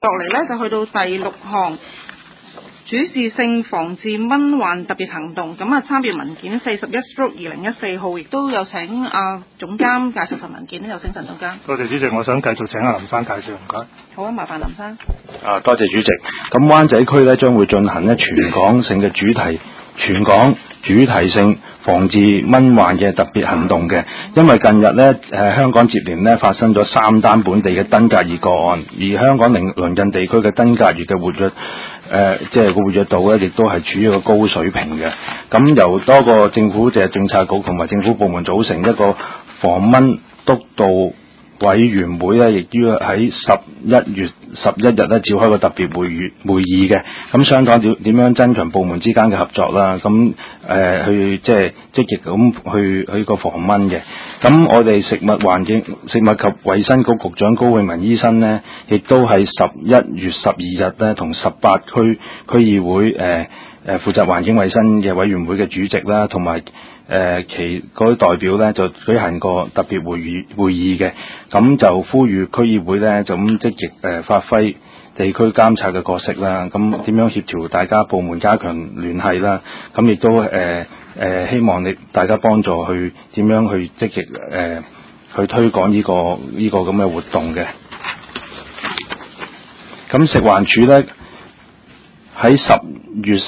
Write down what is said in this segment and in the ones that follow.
落嚟呢，就去到第6項。主事性防治蚊患特別行動，咁參閱文件41/2014號，亦都有請總監介紹份文件呢，有請陳總監。 多謝主席，我想繼續請林生介紹，唔該。 好啊，麻煩林生。 多謝主席。咁灣仔區呢將會進行全港性嘅全港主題性防治蚊患嘅特別行動嘅，因為近日呢，香港接連呢發生咗3單本地嘅登革熱個案，而香港鄰近地區嘅登革熱嘅活躍即係個活躍度呢，亦都係處於一個高水平嘅。咁由多個政府政策局同埋政府部門組成一個防蚊督導委員會呢，亦都喺11月11日呢召開個特別會議嘅，咁商討點樣增強部門之間嘅合作啦，咁去即係積極咁去個防蚊嘅。咁我哋食物及衛生局局長高永文醫生呢，亦都喺11月12日呢同18區區議會負責環境衛生嘅委員會嘅主席啦，同埋其嗰啲代表呢，就舉行個特別會議嘅，咁就呼籲區議會呢，就咁積極發揮地區監察嘅角色啦，咁點樣協調大家部門加強聯繫啦，咁亦都希望大家幫助去點樣去積極去推廣呢個咁嘅活動嘅。咁食環署呢，喺10月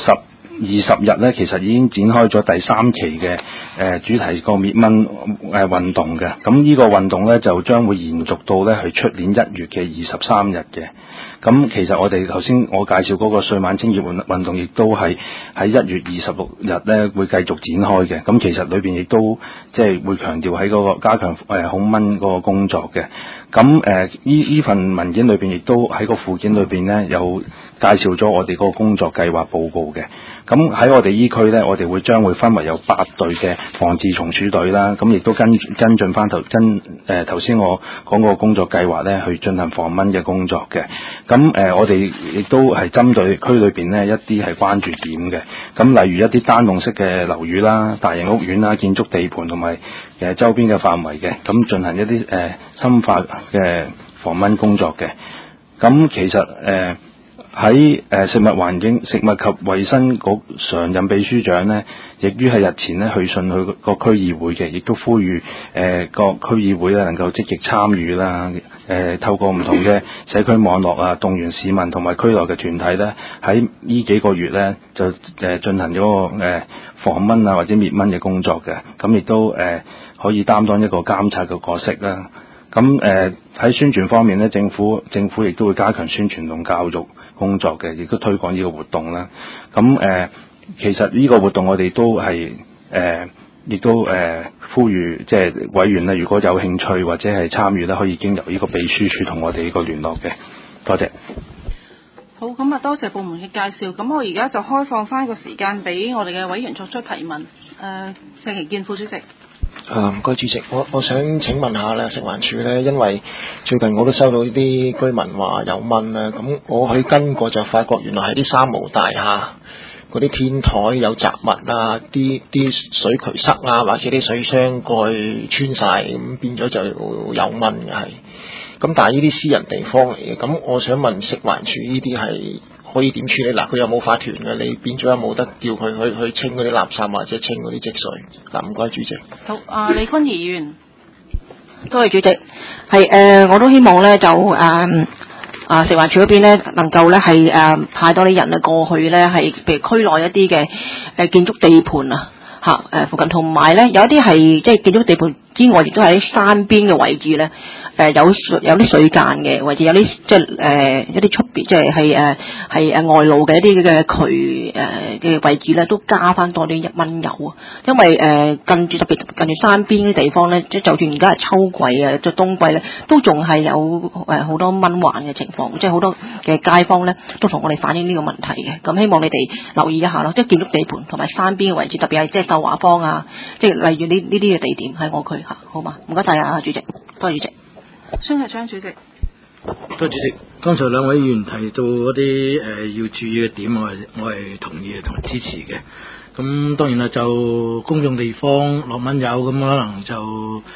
20日呢，其實已經展開咗第3期嘅主題個滅蚊運動嘅。咁呢個運動呢，就將會延續到呢去出年1月嘅23日嘅。咁其實我哋頭先我介紹嗰個歲晚清潔運動，亦都係喺1月26日呢會繼續展開嘅。咁其實裏邊亦都即係會強調喺嗰個加強控蚊嗰個工作嘅。咁呢份文件裏邊亦都喺個附件裏邊呢，有介紹咗我哋嗰個工作計劃報告嘅。咁喺我哋依區呢，我哋將會分為有8隊嘅防治蟲鼠隊啦，咁亦都跟進翻頭先我講個工作計劃呢，去進行防蚊嘅工作嘅。咁我哋亦都係針對區裏邊呢一啲係關注點嘅。咁例如一啲單棟式嘅樓宇啦、大型屋苑啦、建築地盤同埋周邊嘅範圍嘅，咁進行一啲深化嘅防蚊工作嘅。咁其實喺食物及衛生局常任秘書長呢，亦於係日前呢去信去個區議會嘅，亦都呼籲個區議會呢能夠積極參與啦。透過唔同嘅社區網絡啊，動員市民同埋區內嘅團體呢，喺呢幾個月呢就進行咗個防蚊啊或者滅蚊嘅工作嘅。咁亦都可以擔當一個監察嘅角色啦。咁喺宣傳方面呢，政府亦都會加強宣傳同教育工作嘅，亦都推廣呢個活動啦。咁其實呢個活動我哋都係亦都呼籲即係委員呢，如果有興趣或者係參與呢，可以經由呢個秘書處同我哋呢個聯絡嘅。多謝。 好，咁多謝部門嘅介紹。咁我而家就開放翻個時間俾我哋嘅委員作出提問。鄭其健副主席。 唔該主席，我想請問下咧，食環署咧，因為最近我都收到啲居民話有蚊啦，咁我去跟過就發覺原來係啲三無大廈嗰啲天台有雜物啊，啲水渠塞啊，或者啲水箱蓋穿晒，咁變咗就有蚊嘅係。咁但係呢啲私人地方嚟嘅，咁我想問食環署呢啲係可以點處理？嗱，佢有冇法團嘅？你變咗有冇得叫佢去清嗰啲垃圾或者清嗰啲積水？嗱，唔該主席。 好，李坤儀議員。 多謝主席。係我都希望咧就食環署嗰邊咧能夠咧係派多啲人啊過去咧係譬如區內一啲嘅建築地盤啊附近，同埋咧有一啲係即係建築地盤之外，亦都係喺山邊嘅位置咧。有啲水間嘅，或者有啲即係一啲出邊即係外露嘅一啲嘅渠嘅位置咧，都加翻多啲蚊油啊！因為特別近住山邊啲地方咧，即係就算而家係秋季啊，即係冬季咧，都仲係有好多蚊患嘅情況，即係好多嘅街坊咧都同我哋反映呢個問題嘅。咁希望你哋留意一下咯，即係建築地盤同埋山邊嘅位置，特別係即係秀華坊啊，即係例如呢啲嘅地點喺我區好嘛？唔該晒啊，主席，多謝主席。 孫繼昌主席。 多謝主席。剛才兩位議員提到嗰啲要注意嘅點，我係同意同埋支持嘅。咁當然啦，就公眾地方落蚊油咁可能就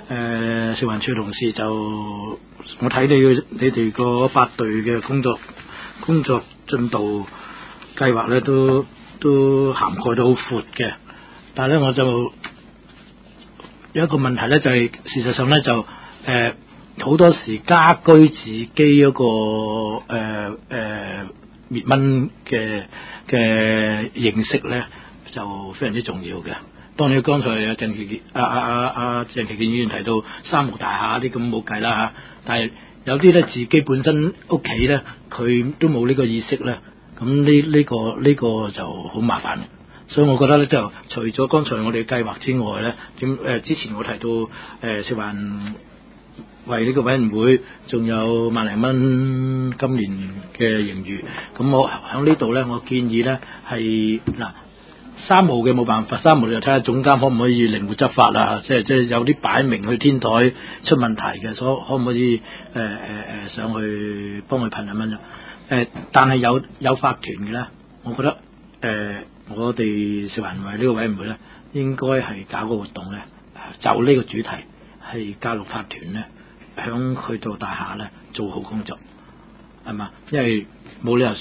食環署同事就我睇你哋個8隊嘅工作進度計劃咧都涵蓋得好闊嘅，但係咧我就有一個問題咧，就係、事實上咧就好多時家居自己嗰個滅蚊嘅認識咧就非常之重要嘅。當然剛才鄭其健議員提到3無大廈啲咁冇計啦嚇，但係有啲咧自己本身屋企咧佢都冇呢個意識咧，咁呢個就好麻煩嘅。所以我覺得咧就除咗剛才我哋計劃之外咧，之前我提到食環為呢個委員會仲有萬零蚊今年嘅盈餘，咁我喺呢度咧，我建議咧係嗱3號嘅冇辦法，3號你就睇下總監可唔可以靈活執法啦，即係有啲擺明去天台出問題嘅，所以可唔可以上去幫佢噴下蚊啫？但係有法團嘅咧，我覺得我哋食環委呢個委員會咧，應該係搞個活動咧，就呢個主題係教育法團咧，響去到大廈咧做好工作，係嘛？因為冇理由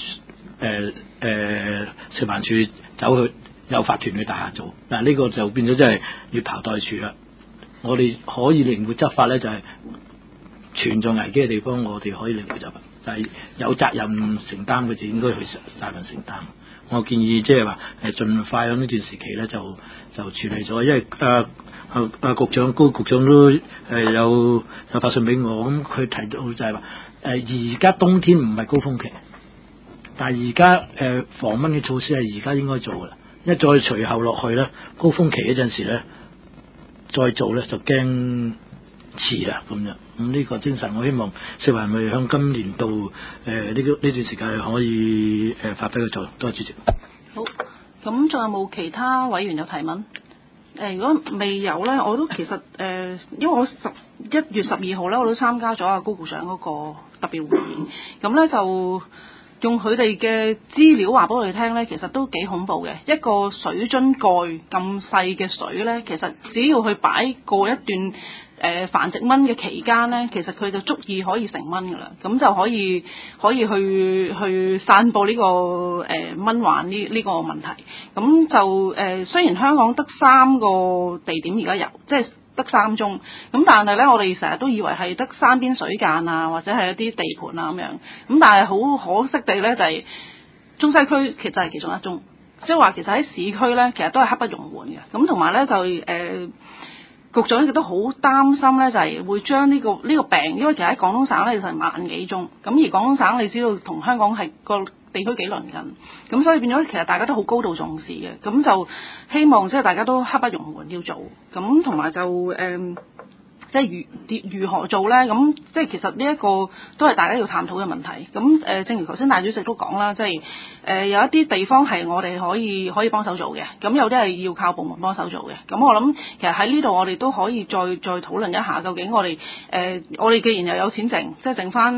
食環署走去有法團去大廈做，嗱呢個就變咗真係越庖代處啦。我哋可以靈活執法咧，就係存在危機嘅地方，我哋可以靈活執法，但係有責任承擔嘅就應該去大份承擔。我建議即係話盡快喺呢段時期咧就處理咗，因為高局長都有發信俾我，咁佢提到就係話而家冬天唔係高峰期，但係而家防蚊嘅措施係而家應該做噶啦，一再隨後落去咧，高峰期嗰陣時咧再做咧就驚遲啦咁樣。咁呢個精神，我希望食環咪向今年度呢段時間可以發揮嘅作用。多謝主席。 好，咁仲有冇其他委員有提問？如果未有咧，我都其實因為我1月12號咧，我都參加咗阿高局長嗰個特別會議，咁咧就用佢哋嘅資料話俾我哋聽咧，其實都幾恐怖嘅。一個水樽蓋咁細嘅水咧，其實只要去擺過一段繁殖蚊嘅期間咧，其實佢就足以可以成蚊噶啦，咁就可以去散播呢個蚊患呢個問題。咁就雖然香港得3個地點而家有，即係得3宗，咁但係咧我哋成日都以為係得山邊水間啊，或者係一啲地盤啊咁樣，咁但係好可惜地咧就係中西區其實係其中一宗，即係話其實喺市區咧其實都係刻不容緩嘅。咁同埋咧就局長亦都好擔心咧，就係會將呢個病，因為其實喺廣東省咧就係萬幾宗，咁而廣東省你知道同香港係個地區幾鄰近，咁所以變咗其實大家都好高度重視嘅，咁就希望即係大家都刻不容緩要做，咁同埋就即係如何做咧？咁即係其實呢一個都係大家要探討嘅問題。咁正如頭先大主席都講啦，即係有一啲地方係我哋可以幫手做嘅，咁有啲係要靠部門幫手做嘅。咁我諗其實喺呢度我哋都可以再討論一下，究竟我哋既然又有錢剩，即係剩翻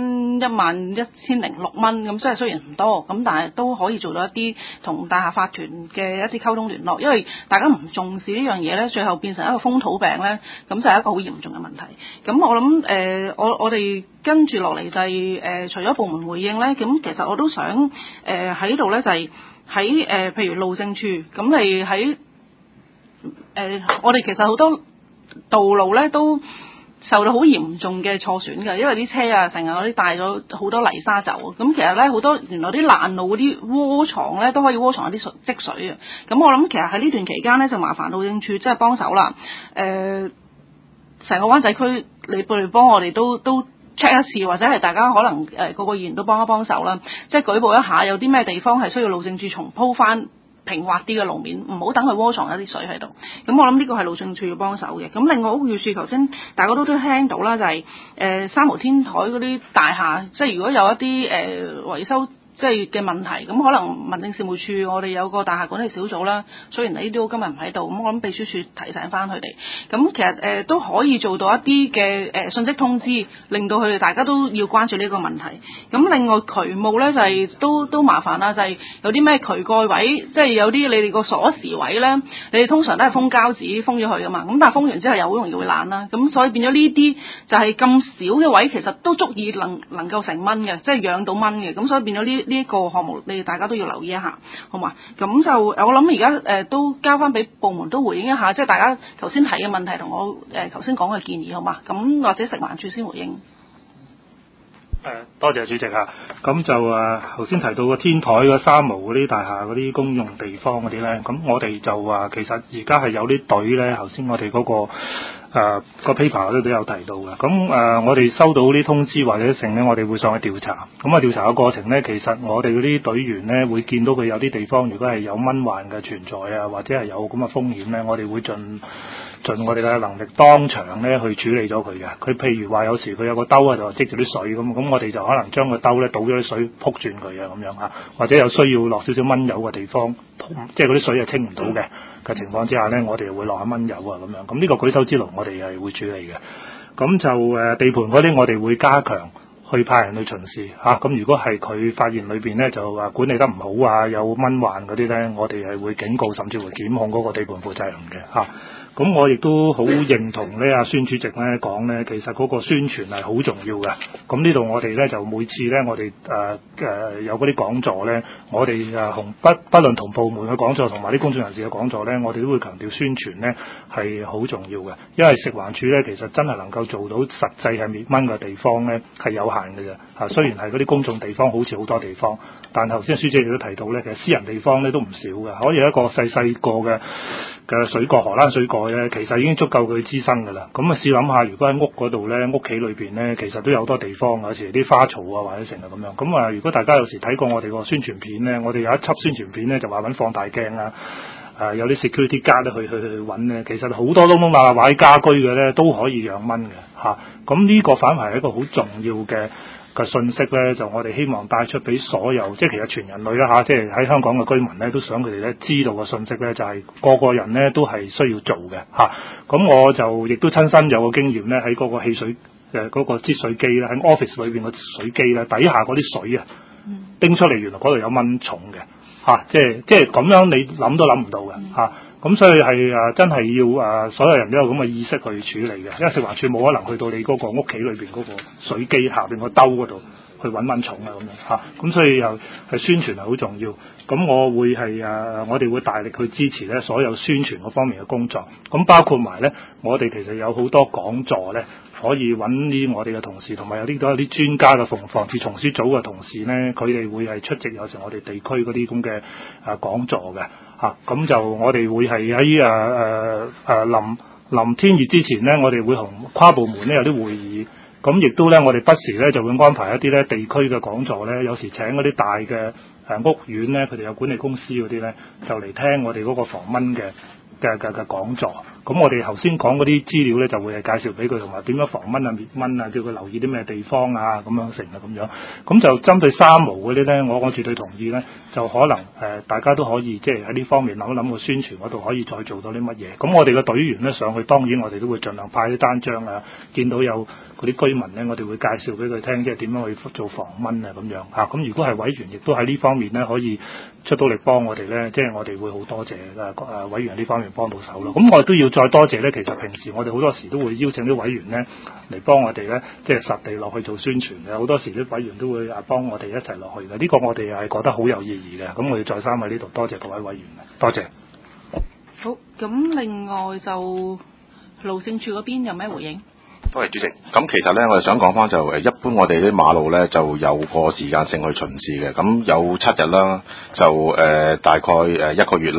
11006蚊，咁即係雖然唔多，咁但係都可以做到一啲同大廈法團嘅一啲溝通聯絡，因為大家唔重視呢樣嘢咧，最後變成一個風土病咧，咁就係一個好嚴重嘅問題。咁我諗我哋跟住落嚟就係除咗部門回應咧，咁其實我都想喺度咧就係喺譬如路政處，咁你喺我哋其實好多道路咧都受到好嚴重嘅錯損嘅，因為啲車啊成日嗰啲帶咗好多泥沙走，咁其實咧好多原來啲爛路嗰啲窩藏咧都可以窩藏一啲積水啊。咁我諗其實喺呢段期間咧就麻煩路政處即係幫手啦，成個灣仔區，你幫我哋都 check 一次，或者係大家可能個個議員都幫一幫手啦，即係舉報一下有啲咩地方係需要路政處重鋪翻平滑啲嘅路面，唔好等佢窩藏一啲水喺度。咁我諗呢個係路政處要幫手嘅。咁另外屋宇署頭先大家都聽到啦，就係3號天台嗰啲大廈，即係如果有一啲維修即係嘅問題，咁可能民政事務處我哋有個大廈管理小組啦，雖然你都今日唔喺度，咁我諗秘書處提醒翻佢哋，咁其實都可以做到一啲嘅信息通知，令到佢哋大家都要關注呢個問題。咁另外渠務咧就係、都麻煩啦，就係、有啲咩渠蓋位，即係有啲你哋個鎖匙位咧，你哋通常都係封膠紙封咗佢噶嘛，咁但係封完之後又好容易會爛啦，咁所以變咗呢啲就係咁少嘅位，其實都足以能夠成蚊嘅，即係養到蚊嘅，咁所以變咗呢一個項目，你哋大家都要留意一下，好嘛？咁就我諗而家都交翻俾部門都回應一下，即係大家頭先提嘅問題同我頭先講嘅建議，好嘛？咁或者食環署先回應。 多謝主席啊。咁就頭先提到個天台嗰三無嗰啲大廈嗰啲公用地方嗰啲咧，咁我哋就話其實而家係有啲隊咧，頭先我哋嗰個paper 嗰度都有提到嘅。咁我哋收到啲通知或者成咧，我哋會上去調查。咁調查嘅過程咧，其實我哋嗰啲隊員咧會見到佢有啲地方，如果係有蚊患嘅存在啊，或者係有咁嘅風險咧，我哋會盡我哋嘅能力當場咧去處理咗佢嘅。佢譬如話有時佢有個兜喺度積住啲水咁我哋就可能將個兜咧倒咗啲水撲轉佢啊咁樣嚇，或者有需要落少少蚊油嘅地方，即係嗰啲水係清唔到嘅情況之下咧，我哋會落下蚊油啊咁樣。咁呢個舉手之勞我哋係會處理嘅。咁就地盤嗰啲我哋會加強去派人去巡視嚇。咁如果係佢發現裏邊咧就話管理得唔好啊，有蚊患嗰啲咧，我哋係會警告甚至會檢控嗰個地盤負責人嘅嚇。咁我亦都好認同咧，阿孫主席咧講咧，其實嗰個宣傳係好重要嘅。咁呢度我哋咧就每次咧，我哋有嗰啲講座咧，我哋不論同部門嘅講座同埋啲公眾人士嘅講座咧，我哋都會強調宣傳咧係好重要嘅。因為食環署咧其實真係能夠做到實際係滅蚊嘅地方咧係有限嘅啫。嚇，雖然係嗰啲公眾地方好似好多地方，但頭先孫主席亦都提到咧，其實私人地方咧都唔少嘅，可以一個細個嘅水蓋荷蘭水蓋咧，其實已經足夠佢滋生㗎啦。咁試諗下，如果喺屋嗰度咧，屋企裏邊咧，其實都有好多地方，有時啲花槽啊或者成日咁樣。咁如果大家有時睇過我哋個宣傳片咧，我哋有一輯宣傳片咧，就話揾放大鏡啊，有啲 security guard 咧去揾咧，其實好多窿窿罅罅或者家居嘅咧都可以養蚊嘅嚇。咁呢個反而係一個好重要嘅信息咧，就我哋希望帶出俾所有，即係其實全人類啦嚇，即係喺香港嘅居民咧，都想佢哋咧知道嘅信息咧，就係個人咧都係需要做嘅嚇。咁我就亦都親身有個經驗咧，喺嗰個汽水嗰個擠水機咧，喺 office 裏邊個水機咧底下嗰啲水啊，叮出嚟原來嗰度有蚊蟲嘅嚇，即係咁樣你諗都諗唔到嘅嚇。咁所以係真係要所有人都有咁嘅意識去處理嘅，因為食環署冇可能去到你嗰個屋企裏邊嗰個水機下邊個兜嗰度去揾蚊蟲啊咁樣嚇。咁所以又係宣傳係好重要。咁我會係我哋會大力去支持咧所有宣傳嗰方面嘅工作。咁包括埋咧，我哋其實有好多講座咧，可以揾啲我哋嘅同事，同埋有啲專家嘅防治蟲鼠組嘅同事咧，佢哋會係出席有時我哋地區嗰啲咁嘅講座嘅。咁就我哋會係喺臨天熱之前咧，我哋會同跨部門咧有啲會議，咁亦都咧我哋不時咧就會安排一啲咧地區嘅講座咧，有時請嗰啲大嘅屋苑咧，佢哋有管理公司嗰啲咧，就嚟聽我哋嗰個防蚊嘅講座。咁我哋頭先講嗰啲資料咧，就會係介紹俾佢，同埋點樣防蚊啊、滅蚊啊，叫佢留意啲咩地方啊，咁樣成啊咁樣。咁就針對三無嗰啲咧，我絕對同意咧，就可能大家都可以即係喺呢方面諗一諗個宣傳嗰度可以再做到啲乜嘢。咁我哋嘅隊員咧上去，當然我哋都會盡量派啲單張啊，見到有嗰啲居民咧，我哋會介紹俾佢聽，即係點樣去做防蚊啊咁樣嚇。咁如果係委員，亦都喺呢方面咧可以出到力幫我哋咧，即係我哋會好多謝委員呢方面幫到手咯。咁我哋都要再多謝咧，其實平時我哋好多時都會邀請啲委員咧嚟幫我哋咧，即係實地落去做宣傳嘅。好多時啲委員都會幫我哋一齊落去嘅。呢個我哋係覺得好有意義嘅。咁我哋再三喺呢度多謝各位委員，多謝。 好，咁另外就路政署嗰邊有咩回應？ 多謝主席。咁其實咧，我哋想講翻就一般我哋啲馬路咧就有個時間性去巡視嘅。咁有7日啦，就大概1個月啦。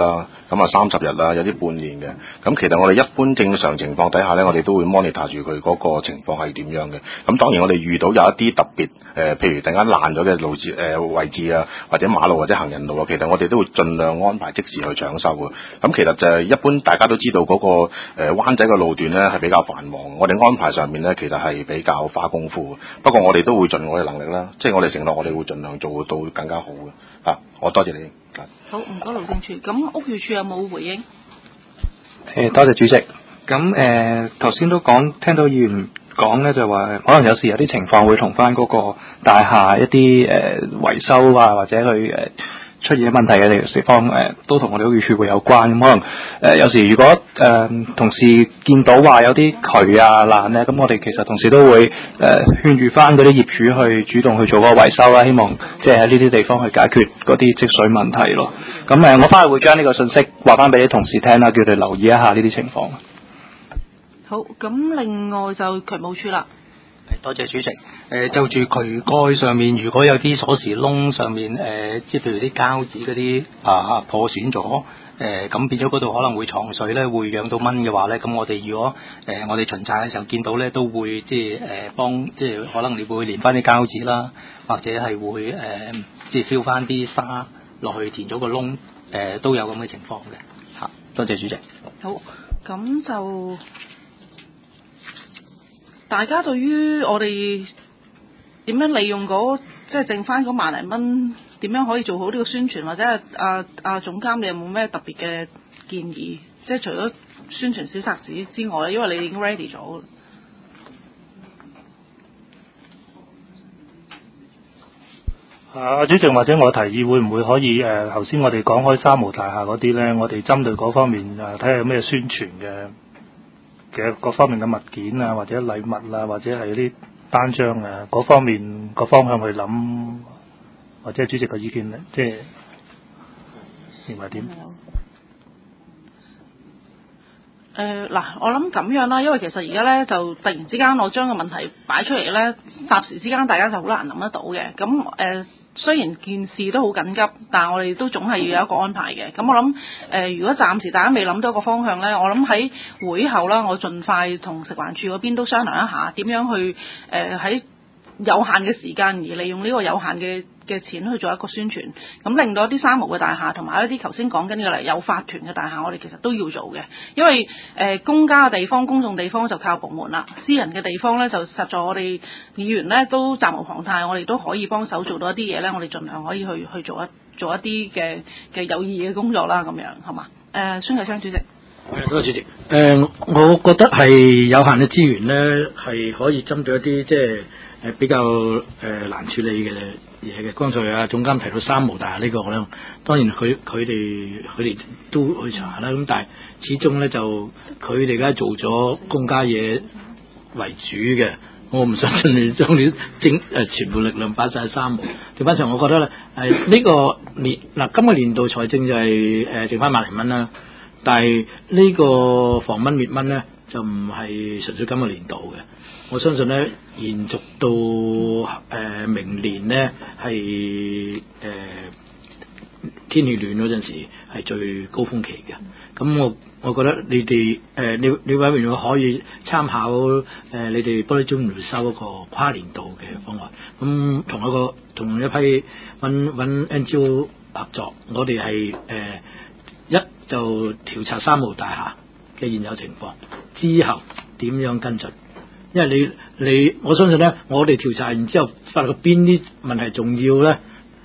咁啊30日啦，有啲半年嘅。咁其實我哋一般正常情況底下咧，我哋都會 monitor 住佢嗰個情況係點樣嘅。咁當然我哋遇到有一啲特別譬如突然間爛咗嘅路字位置啊，或者馬路或者行人路啊，其實我哋都會盡量安排即時去搶修嘅。咁其實就係一般大家都知道嗰個灣仔嘅路段咧係比較繁忙，我哋安排上面咧其實係比較花功夫嘅。不過我哋都會盡我哋能力啦，即係我哋承諾我哋會盡量做到更加好嘅。我多謝你。 好，唔該勞政處。咁屋宇署有冇回應？ 多謝主席。咁頭先都聽到議員講咧，就話可能有時有啲情況會同翻嗰個大廈一啲維修啊，或者去出現問題嘅地方都同我哋屋宇署會有關。咁可能有時如果同事見到話有啲渠啊爛咧，咁我哋其實同時都會勸喻翻嗰啲業主去主動去做嗰個維修啦，希望即係喺呢啲地方去解決嗰啲積水問題咯。咁我翻去會將呢個信息話翻俾啲同事聽啦，叫佢哋留意一下呢啲情況。 好，咁另外就渠務處啦。 多謝主席。就住渠蓋上面，如果有啲鎖匙窿上面即係譬如啲膠紙嗰啲破損咗，咁變咗嗰度可能會藏水咧，會養到蚊嘅話咧，咁我哋如果我哋巡查嘅時候見到咧，都會即係幫即係可能你會連翻啲膠紙啦，或者係會即係燒翻啲沙落去填咗個窿，都有咁嘅情況嘅嚇。多謝主席。 好，咁就大家對於我哋點樣利用即係剩翻嗰萬零蚊，點樣可以做好呢個宣傳，或者係總監你有冇咩特別嘅建議？即係除咗宣傳小冊子之外，因為你已經 ready 咗。 主席或者我提議會唔會可以頭先我哋講開三無大廈嗰啲咧，我哋針對嗰方面睇下有咩宣傳嘅各方面嘅物件啊，或者禮物啊，或者係啲單張啊，嗰方面個方向去諗，或者係主席嘅意見咧，即係認為點？ 嗱，我諗咁樣啦，因為其實而家咧就突然之間我將個問題擺出嚟咧，霎時之間大家就好難諗得到嘅。咁雖然件事都好緊急，但係我哋都總係要有一個安排嘅。咁我諗如果暫時大家未諗到一個方向咧，我諗喺會後啦，我盡快同食環署嗰邊都商量一下，點樣去喺有限嘅時間而利用呢個有限嘅錢去做一個宣傳，咁令到一啲三無嘅大廈同埋一啲頭先講緊嘅有法團嘅大廈，我哋其實都要做嘅。因為公家嘅地方、公眾地方就靠部門啦，私人嘅地方咧就實在我哋議員咧都責無旁貸，我哋都可以幫手做到一啲嘢咧，我哋盡量可以去做一啲嘅有意義嘅工作啦，咁樣係嘛？孫繼昌主席。 多謝主席。我覺得係有限嘅資源咧，係可以針對一啲即係比較難處理嘅嘢嘅。剛才總監提到三無大廈呢個咧，當然佢哋都去查啦。咁但係始終咧就佢哋而家做咗公家嘢為主嘅，我唔相信你將你全部力量擺晒三無。調翻上，我覺得咧呢個今個年度財政就係剩翻萬零蚊啦。但係呢個防蚊滅蚊咧就唔係純粹今個年度嘅，我相信咧延續到明年咧係天氣暖嗰陣時係最高峰期嘅。咁我覺得你哋你委員會可以參考你哋玻璃樽回收一個跨年度嘅方案。咁同一批揾 NGO 合作，我哋係就調查三無大廈嘅現有情況，之後點樣跟進？因為你我相信咧，我哋調查完之後發覺邊啲問題重要咧，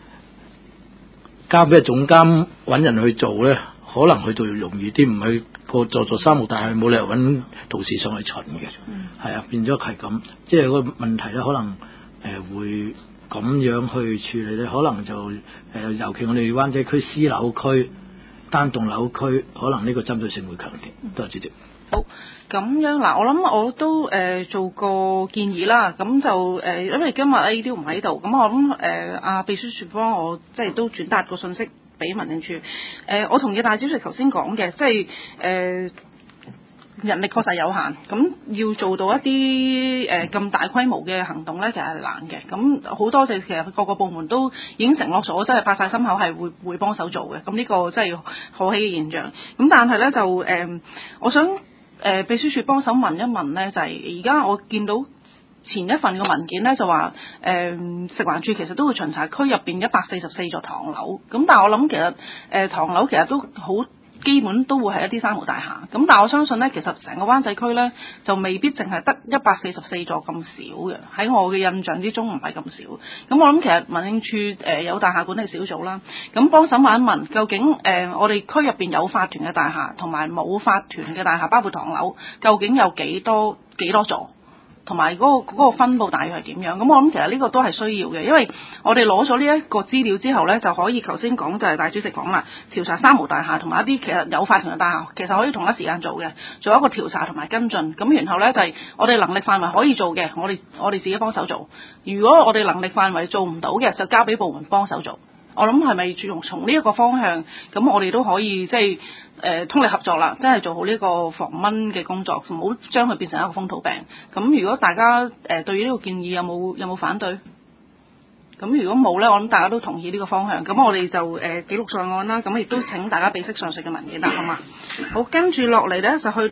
交俾總監揾人去做咧，可能佢就容易啲，唔係個座三無大廈冇理由揾同事上去巡嘅，係啊，變咗係咁，即係個問題咧，可能會咁樣去處理咧，可能就尤其我哋灣仔區私樓區。單棟樓區可能呢個針對性會強啲。多謝主席。 好，咁樣嗱，我諗我都做個建議啦。咁就因為今日 A 都唔喺度，咁我諗阿秘書處幫我即係都轉達個信息俾民政處。我同意大主席頭先講嘅，即係人力確實有限，咁要做到一啲咁大規模嘅行動咧，其實係難嘅。咁好多謝其實各個部門都已經承諾咗，真係拍晒心口係會幫手做嘅。咁呢個真係可喜嘅現象。咁但係咧就我想秘書處幫手問一問咧，就係而家我見到前一份嘅文件咧就話食環署其實都會巡查區入邊144座唐樓。咁但係我諗其實唐樓其實都好基本都會係一啲三無大廈，咁但係我相信咧，其實成個灣仔區咧就未必淨係得144座咁少嘅，喺我嘅印象之中唔係咁少。咁我諗其實民政處有大廈管理小組啦，咁幫手問一問，究竟我哋區入邊有法團嘅大廈同埋冇法團嘅大廈，包括唐樓，究竟有幾多座？同埋嗰個分佈大約係點樣？咁我諗其實呢個都係需要嘅，因為我哋攞咗呢一個資料之後呢，就可以頭先講就係大主席講啦，調查三無大廈同埋一啲其實有法團嘅大廈，其實可以同一時間做嘅，做一個調查同埋跟進。咁然後呢，就係我哋能力範圍可以做嘅，我哋自己幫手做。如果我哋能力範圍做唔到嘅，就交俾部門幫手做。我諗係咪從呢一個方向，咁我哋都可以即係通力合作啦，真係做好呢個防蚊嘅工作，唔好將佢變成一個風土病。咁如果大家對於呢個建議有冇反對？咁如果冇呢，我諗大家都同意呢個方向。咁我哋就記錄在案啦。咁亦都請大家備悉上述嘅文件啦，好嘛？好，跟住落嚟呢，就去